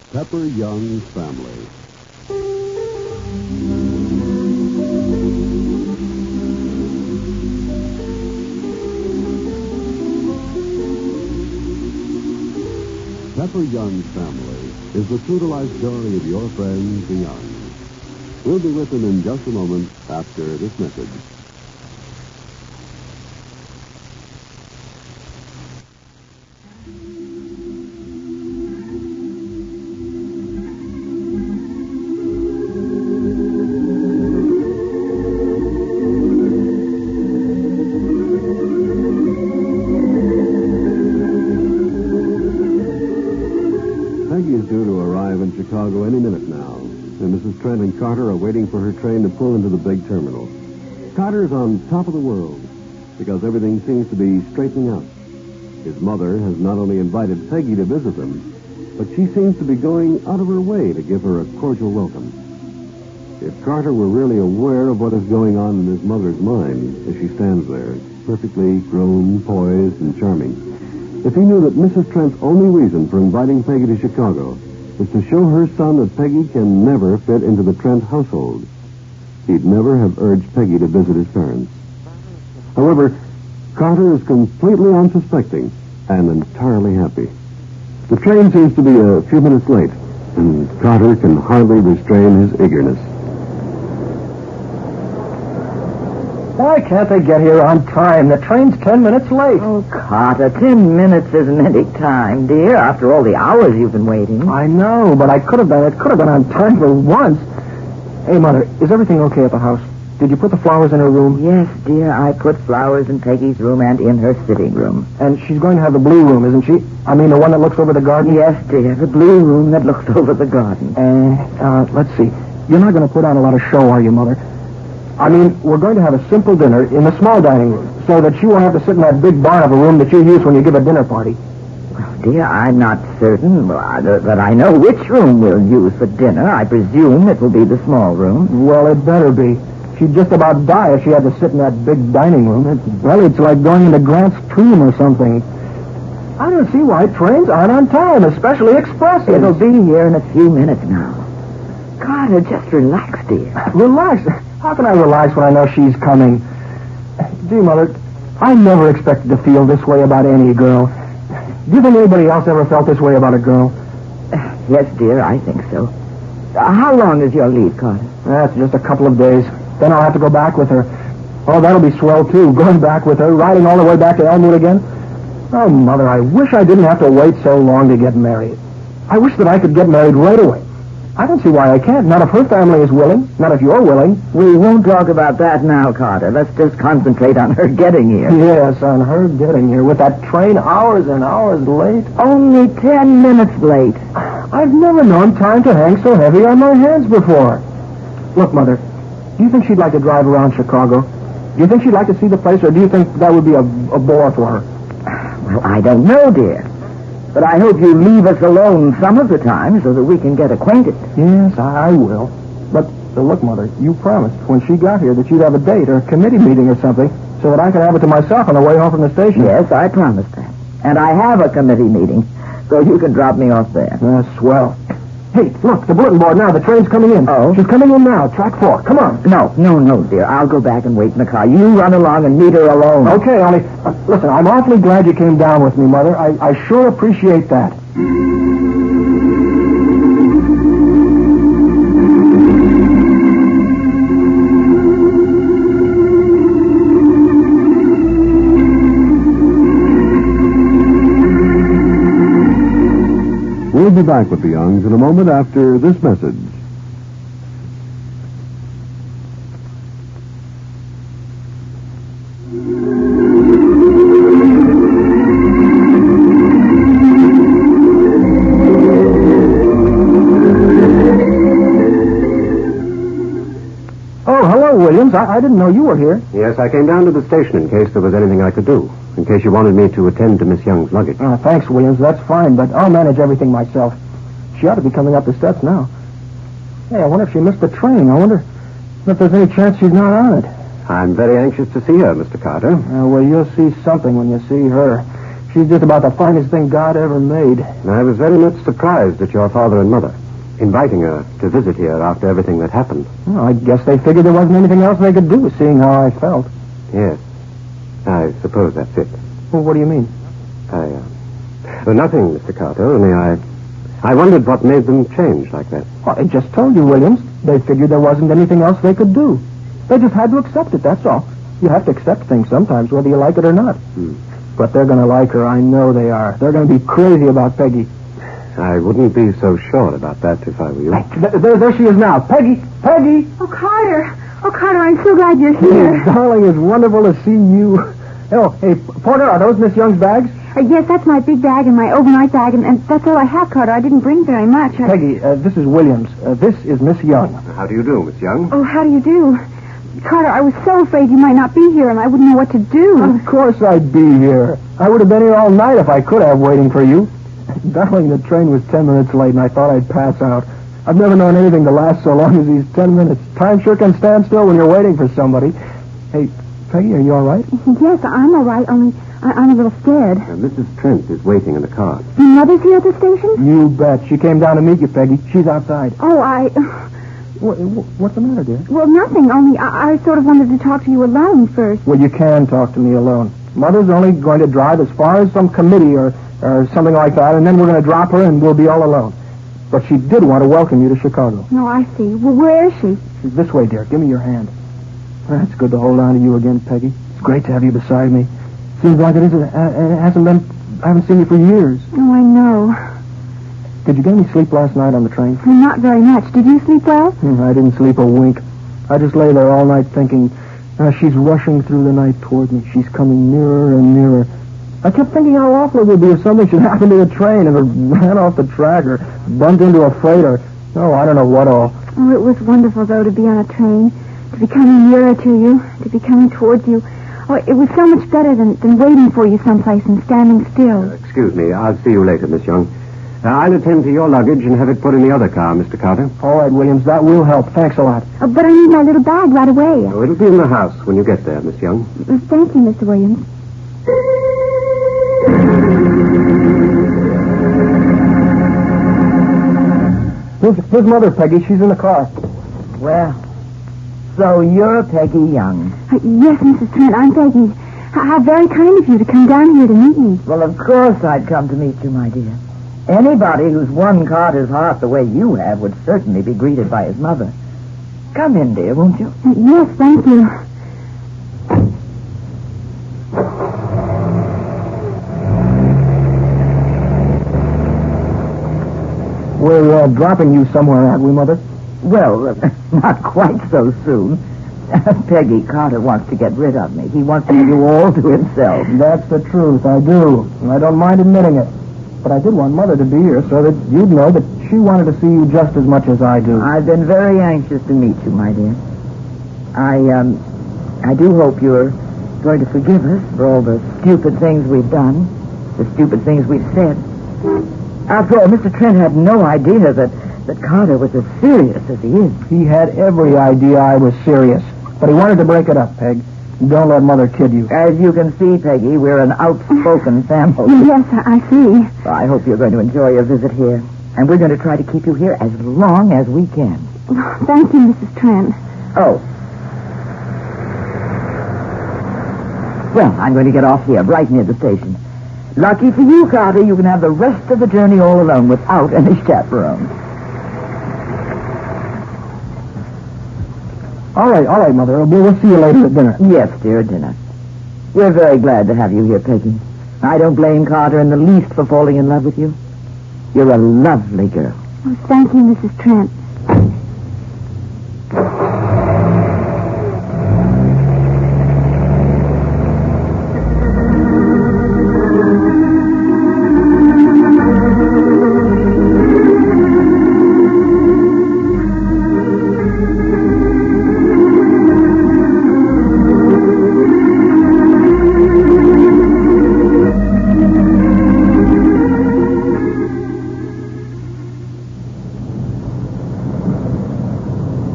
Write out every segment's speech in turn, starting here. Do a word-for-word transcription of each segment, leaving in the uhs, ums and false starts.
Pepper Young's Family. Pepper Young's Family is the true-to-life story of your friends, the Youngs. We'll be with them in just a moment after this message. Peggy is due to arrive in Chicago any minute now, and Missus Trent and Carter are waiting for her train to pull into the big terminal. Carter is on top of the world because everything seems to be straightening out. His mother has not only invited Peggy to visit them, but she seems to be going out of her way to give her a cordial welcome. If Carter were really aware of what is going on in his mother's mind as she stands there, perfectly grown, poised, and charming, if he knew that Missus Trent's only reason for inviting Peggy to Chicago is to show her son that Peggy can never fit into the Trent household, he'd never have urged Peggy to visit his parents. However, Carter is completely unsuspecting and entirely happy. The train seems to be a few minutes late, and Carter can hardly restrain his eagerness. Why can't they get here on time? The train's ten minutes late. Oh, Carter, ten minutes isn't any time, dear, after all the hours you've been waiting. I know, but I could have been, it could have been on time for once. Hey, Mother, is everything okay at the house? Did you put the flowers in her room? Yes, dear, I put flowers in Peggy's room and in her sitting room. And she's going to have the blue room, isn't she? I mean, the one that looks over the garden? Yes, dear, the blue room that looks over the garden. Uh, uh, let's see. You're not going to put on a lot of show, are you, Mother? I mean, we're going to have a simple dinner in the small dining room so that she won't have to sit in that big barn of a room that you use when you give a dinner party. Well, dear, I'm not certain well, I, that I know which room we'll use for dinner. I presume it will be the small room. Well, it better be. She'd just about die if she had to sit in that big dining room. It's, well, it's like going into Grant's tomb or something. I don't see why trains aren't on time, especially expresses. It'll be here in a few minutes now. Carter, just relax, dear. Relax? How can I relax when I know she's coming? Gee, Mother, I never expected to feel this way about any girl. Do you think anybody else ever felt this way about a girl? Yes, dear, I think so. Uh, how long is your leave, Carter? That's just a couple of days. Then I'll have to go back with her. Oh, that'll be swell, too, going back with her, riding all the way back to Elmwood again. Oh, Mother, I wish I didn't have to wait so long to get married. I wish that I could get married right away. I don't see why I can't. Not if her family is willing. Not if you're willing. We won't talk about that now, Carter. Let's just concentrate on her getting here. Yes, on her getting here. With that train hours and hours late. Only ten minutes late. I've never known time to hang so heavy on my hands before. Look, Mother, do you think she'd like to drive around Chicago? Do you think she'd like to see the place, or do you think that would be a, a bore for her? Well, I don't know, dear. But I hope you leave us alone some of the time so that we can get acquainted. Yes, I will. But, uh, look, Mother, you promised when she got here that you'd have a date or a committee meeting or something so that I could have it to myself on the way home from the station. Yes, I promised that. And I have a committee meeting, so you can drop me off there. That's swell. Hey, look, the bulletin board now. The train's coming in. Oh? She's coming in now. Track four. Come on. No, no, no, dear. I'll go back and wait in the car. You run along and meet her alone. Okay, Ollie. Uh, listen, I'm awfully glad you came down with me, Mother. I, I sure appreciate that. We'll be back with the Youngs in a moment after this message. Oh, hello, Williams. I, I didn't know you were here. Yes, I came down to the station in case there was anything I could do. In case you wanted me to attend to Miss Young's luggage. Oh, thanks, Williams. That's fine, but I'll manage everything myself. She ought to be coming up the steps now. Hey, I wonder if she missed the train. I wonder if there's any chance she's not on it. I'm very anxious to see her, Mister Carter. Uh, well, you'll see something when you see her. She's just about the finest thing God ever made. I was very much surprised at your father and mother inviting her to visit here after everything that happened. Well, I guess they figured there wasn't anything else they could do, seeing how I felt. Yes. I suppose that's it. Well, what do you mean? I, uh... Well, nothing, Mister Carter, only I... I wondered what made them change like that. Well, I just told you, Williams. They figured there wasn't anything else they could do. They just had to accept it, that's all. You have to accept things sometimes, whether you like it or not. Hmm. But they're going to like her. I know they are. They're going to be crazy about Peggy. I wouldn't be so sure about that if I were you. There, there, there she is now. Peggy! Peggy! Oh, Carter. Oh, Carter, I'm so glad you're here. Darling, it's wonderful to see you. Oh, hey, Porter, are those Miss Young's bags? Uh, yes, that's my big bag and my overnight bag, and, and that's all I have, Carter. I didn't bring very much. I... Peggy, uh, this is Williams. Uh, this is Miss Young. How do you do, Miss Young? Oh, how do you do? Carter, I was so afraid you might not be here, and I wouldn't know what to do. Of course I'd be here. I would have been here all night if I could have, waiting for you. Darling, the train was ten minutes late, and I thought I'd pass out. I've never known anything to last so long as these ten minutes. Time sure can stand still when you're waiting for somebody. Hey, Peggy, are you all right? Yes, I'm all right, only I- I'm a little scared. Uh, Missus Trent is waiting in the car. Your mother's here at the station? You bet. She came down to meet you, Peggy. She's outside. Oh, I... What, what's the matter, dear? Well, nothing, only I-, I sort of wanted to talk to you alone first. Well, you can talk to me alone. Mother's only going to drive as far as some committee or, or something like that, and then we're going to drop her and we'll be all alone. But she did want to welcome you to Chicago. No, I see. Well, where is she? She's this way, dear. Give me your hand. That's good to hold on to you again, Peggy. It's great to have you beside me. Seems like it isn't. It hasn't been. I haven't seen you for years. Oh, I know. Did you get any sleep last night on the train? Well, not very much. Did you sleep well? Hmm, I didn't sleep a wink. I just lay there all night thinking, uh, she's rushing through the night toward me. She's coming nearer and nearer. I kept thinking how awful it would be if something should happen to the train, if it ran off the track or bumped into a freighter. Oh, I don't know what all. Oh, it was wonderful, though, to be on a train, to be coming nearer to you, to be coming towards you. Oh, it was so much better than, than waiting for you someplace and standing still. Uh, excuse me. I'll see you later, Miss Young. Uh, I'll attend to your luggage and have it put in the other car, Mister Carter. All right, Williams, that will help. Thanks a lot. Oh, but I need my little bag right away. Oh, it'll be in the house when you get there, Miss Young. Uh, Thank you, Mister Williams. Here's, here's Mother, Peggy. She's in the car. Well, so you're Peggy Young. Uh, yes, Missus Trent, I'm Peggy. How, how very kind of you to come down here to meet me. Well, of course I'd come to meet you, my dear. Anybody who's won Carter's heart the way you have would certainly be greeted by his mother. Come in, dear, won't you? Uh, yes, thank you. We're uh, dropping you somewhere, aren't we, Mother? Well, uh, not quite so soon. Peggy, Carter wants to get rid of me. He wants to have you all to himself. That's the truth, I do. And I don't mind admitting it. But I did want Mother to be here so that you'd know that she wanted to see you just as much as I do. I've been very anxious to meet you, my dear. I, um, I do hope you're going to forgive us for all the stupid things we've done, the stupid things we've said. After all, Mister Trent had no idea that, that Carter was as serious as he is. He had every idea I was serious. But he wanted to break it up, Peg. Don't let Mother kid you. As you can see, Peggy, we're an outspoken family. Yes, I, I see. Well, I hope you're going to enjoy your visit here. And we're going to try to keep you here as long as we can. Oh, thank you, Missus Trent. Oh. Well, I'm going to get off here, right near the station. Lucky for you, Carter, you can have the rest of the journey all alone without any chaperone. All right, all right, Mother. We'll, we'll see you later at dinner. Yes, dear, at dinner. We're very glad to have you here, Peggy. I don't blame Carter in the least for falling in love with you. You're a lovely girl. Oh, thank you, Missus Trent.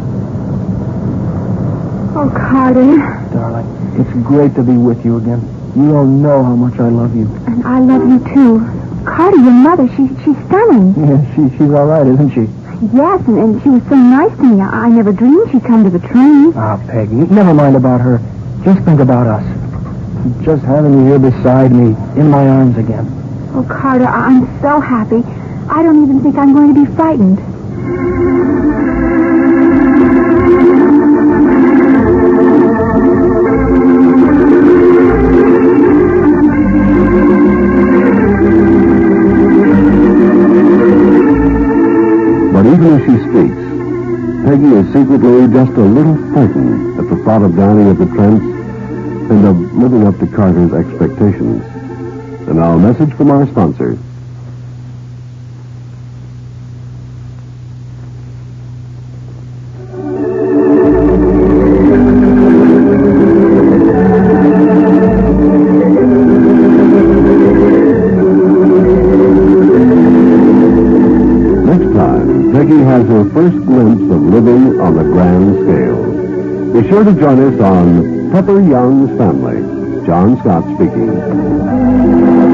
Darling, it's great to be with you again. You don't know how much I love you. And I love you, too. Carter, your mother, she, she's stunning. Yeah, she, she's all right, isn't she? Yes, and, and she was so nice to me. I, I never dreamed she'd come to the train. Ah, Peggy, never mind about her. Just think about us. Just having you here beside me, in my arms again. Oh, Carter, I- I'm so happy. I don't even think I'm going to be frightened. But even as she speaks, Peggy is secretly just a little frightened at the thought of dining at the Trents and of living up to Carter's expectations. And now a message from our sponsor. Peggy has her first glimpse of living on the grand scale. Be sure to join us on Pepper Young's Family. John Scott speaking.